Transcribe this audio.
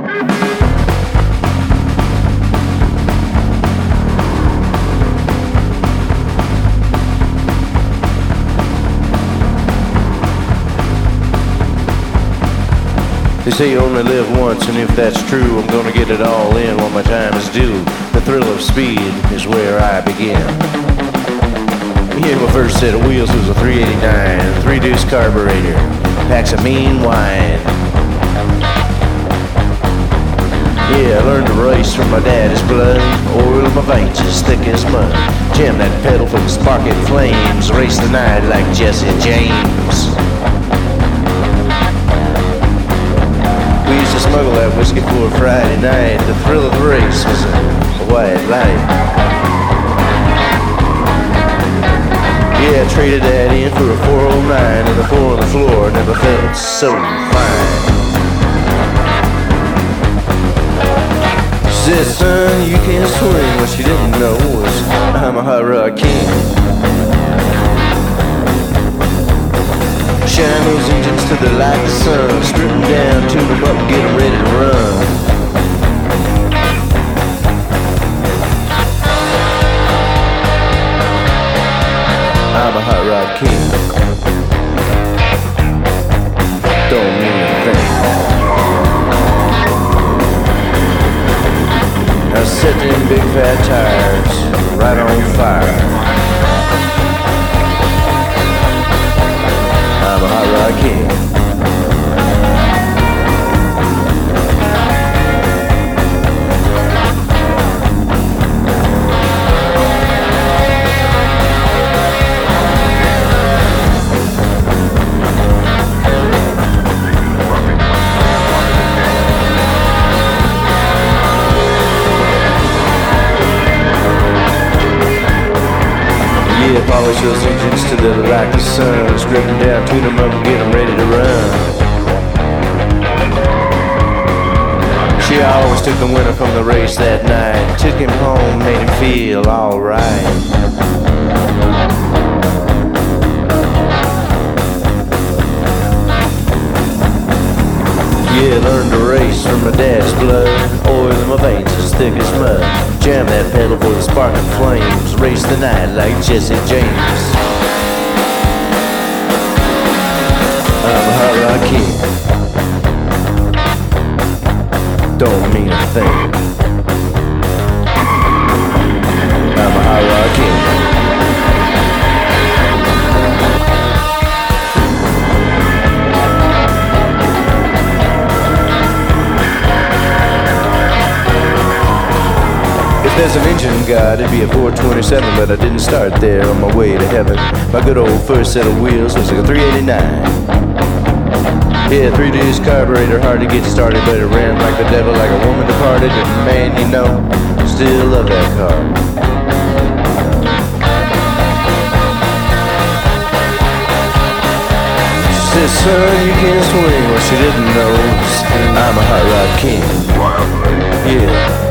They say you only live once, and if that's true, I'm gonna get it all in while my time is due. The thrill of speed is where I begin. Yeah, my first set of wheels was a 389, three-deuce carburetor, packs of mean wine. Yeah, I learned to race from my daddy's blood, oil in my veins as thick as mud. Jam that pedal for the sparking flames, race the night like Jesse James. We used to smuggle that whiskey for a Friday night. The thrill of the race was a white light. Yeah, I traded that in for a 409 and the 4 on the floor never felt so fine. She said, son, you can't swing. What she didn't know was I'm a hot rod king. Shine those engines till they light the sun. Strip them down, tune them up, get them ready to run. I'm a hot rod king. Don't mean a thing. I set them big fat tires right on fire. I'm a hot rod king. Yeah, polish those engines till they're like the sun. Strip them down, tune them up, and get them ready to run. She always took the winner from the race that night. Took him home, made him feel alright. Yeah, learned to race from my dad's blood. Oil in my veins as thick as mud. Jam that pedal for the sparking flames. Race the night like Jesse James. I'm a hot rod king. Don't mean a thing. I'm a hot rod king. There's an engine god, it'd be a 427, but I didn't start there on my way to heaven. My good old first set of wheels was like a 389. Yeah, 3-deuce carburetor, hard to get started, but it ran like the devil, like a woman departed. And man, you know, still love that car. She said, son, you can't swing. What she didn't know is I'm a hot rod king. Yeah.